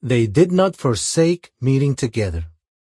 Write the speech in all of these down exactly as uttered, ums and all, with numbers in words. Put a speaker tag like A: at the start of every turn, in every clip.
A: They did not forsake meeting together.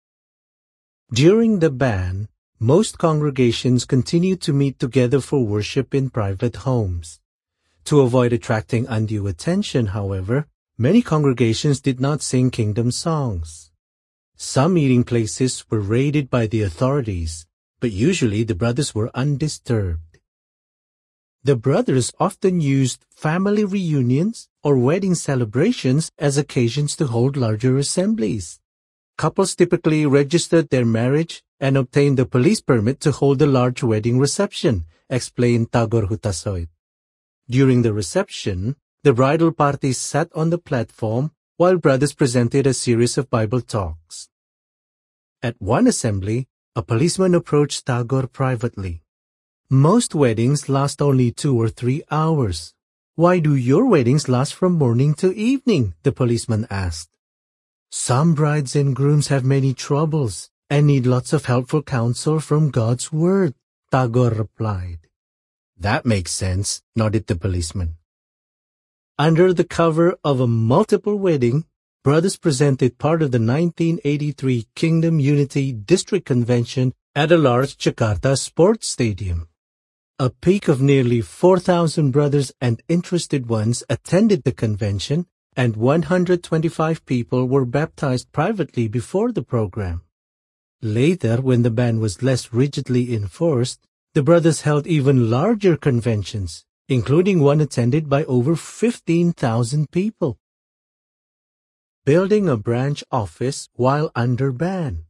A: During the ban, most congregations continued to meet together for worship in private homes. To avoid attracting undue attention, however, many congregations did not sing kingdom songs. Some meeting places were raided by the authorities, but usually the brothers were undisturbed. The brothers often used family reunions or wedding celebrations as occasions to hold larger assemblies. Couples typically registered their marriage and obtained a police permit to hold a large wedding reception, explained Tagor Hutasoit. During the reception, the bridal party sat on the platform while brothers presented a series of Bible talks. At one assembly, a policeman approached Tagor privately. Most weddings last only two or three hours. Why do your weddings last from morning to evening? The policeman asked. Some brides and grooms have many troubles and need lots of helpful counsel from God's word, Tagor replied. That makes sense, nodded the policeman. Under the cover of a multiple wedding, brothers presented part of the nineteen eighty-three Kingdom Unity District Convention at a large Jakarta sports stadium. A peak of nearly four thousand brothers and interested ones attended the convention, and one hundred twenty-five people were baptized privately before the program. Later, when the ban was less rigidly enforced, the brothers held even larger conventions, including one attended by over fifteen thousand people. Building a branch office while under ban.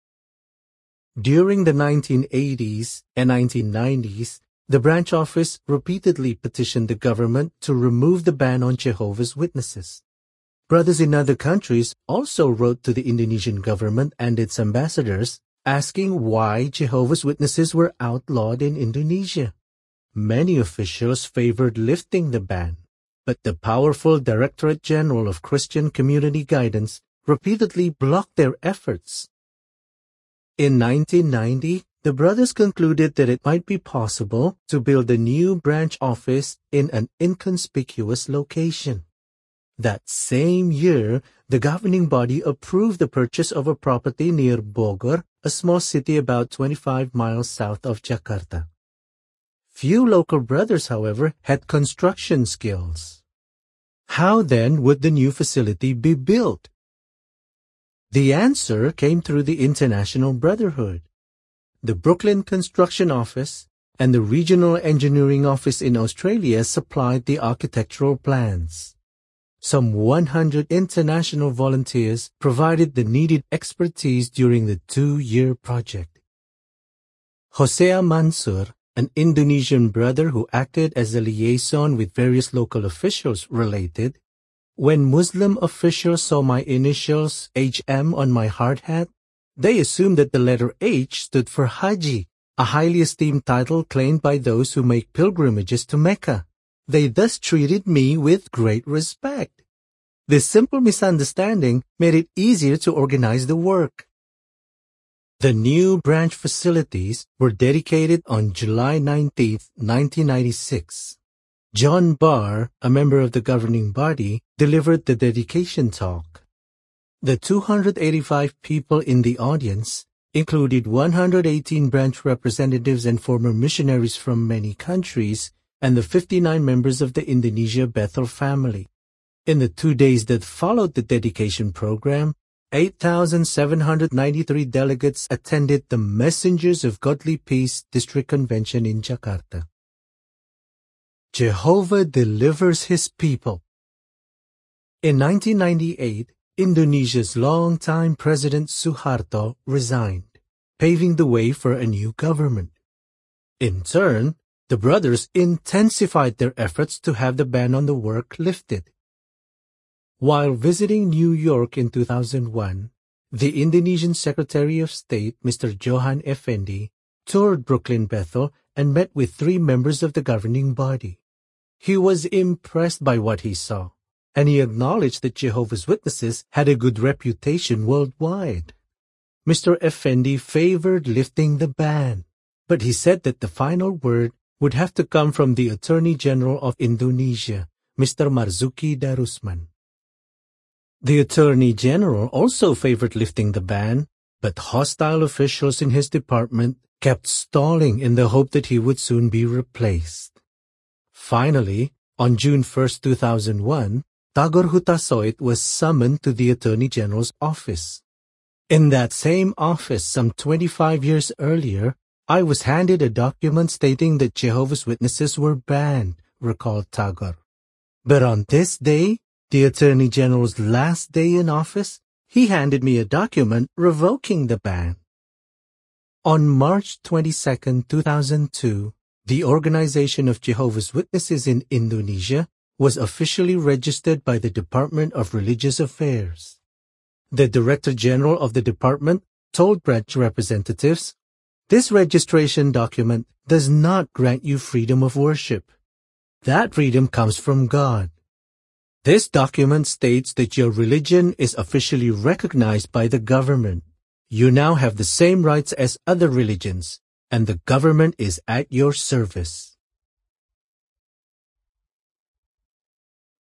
A: During the nineteen eighties and nineteen nineties, the branch office repeatedly petitioned the government to remove the ban on Jehovah's Witnesses. Brothers in other countries also wrote to the Indonesian government and its ambassadors asking why Jehovah's Witnesses were outlawed in Indonesia. Many officials favored lifting the ban, but the powerful Directorate General of Christian Community Guidance repeatedly blocked their efforts. In nineteen ninety, the brothers concluded that it might be possible to build a new branch office in an inconspicuous location. That same year, the governing body approved the purchase of a property near Bogor, a small city about twenty-five miles south of Jakarta. Few local brothers, however, had construction skills. How then would the new facility be built? The answer came through the International Brotherhood. The Brooklyn Construction Office and the Regional Engineering Office in Australia supplied the architectural plans. Some one hundred international volunteers provided the needed expertise during the two-year project. Hosea Mansur, an Indonesian brother who acted as a liaison with various local officials, related, "When Muslim officials saw my initials H M on my hard hat, they assumed that the letter H stood for Haji, a highly esteemed title claimed by those who make pilgrimages to Mecca. They thus treated me with great respect. This simple misunderstanding made it easier to organize the work." The new branch facilities were dedicated on July nineteenth, nineteen ninety-six. John Barr, a member of the governing body, delivered the dedication talk. The two hundred eighty-five people in the audience included one hundred eighteen branch representatives and former missionaries from many countries, and the fifty-nine members of the Indonesia Bethel family. In the two days that followed the dedication program, eight thousand seven hundred ninety-three delegates attended the Messengers of Godly Peace District Convention in Jakarta. Jehovah delivers his people. In nineteen ninety-eight, Indonesia's longtime President Suharto resigned, paving the way for a new government. In turn, the brothers intensified their efforts to have the ban on the work lifted. While visiting New York in two thousand one, the Indonesian Secretary of State, Mister Johan Effendi, toured Brooklyn Bethel and met with three members of the governing body. He was impressed by what he saw, and he acknowledged that Jehovah's Witnesses had a good reputation worldwide. Mister Effendi favored lifting the ban, but he said that the final word would have to come from the Attorney General of Indonesia, Mister Marzuki Darusman. The Attorney General also favored lifting the ban, but hostile officials in his department kept stalling in the hope that he would soon be replaced. Finally, on June first, two thousand one, Tagor Hutasoit was summoned to the Attorney General's office. In that same office some twenty-five years earlier, I was handed a document stating that Jehovah's Witnesses were banned, recalled Tagor. But on this day, the Attorney General's last day in office, he handed me a document revoking the ban. On March twenty-second, two thousand two, the Organization of Jehovah's Witnesses in Indonesia was officially registered by the Department of Religious Affairs. The Director General of the department told branch representatives, "This registration document does not grant you freedom of worship. That freedom comes from God. This document states that your religion is officially recognized by the government. You now have the same rights as other religions, and the government is at your service."